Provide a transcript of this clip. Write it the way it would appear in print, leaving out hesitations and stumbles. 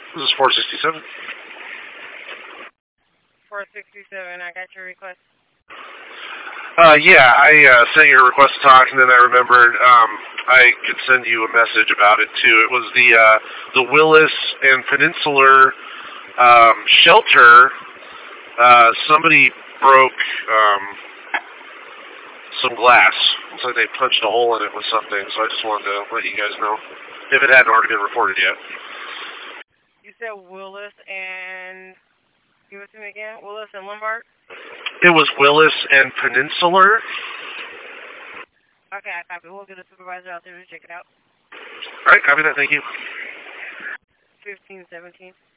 This is 467. 467, I got your request. Yeah, I sent you a request to talk, and then I remembered I could send you a message about it too. It was the Willis and Peninsular shelter. Somebody broke some glass. Looks like they punched a hole in it with something. So I just wanted to let you guys know if it hadn't already been reported yet. You said Willis and give it to me again. Willis and Lombard. It was Willis and Peninsular. Okay, I copy. We'll get a supervisor out there to check it out. All right, copy that. Thank you. 1517.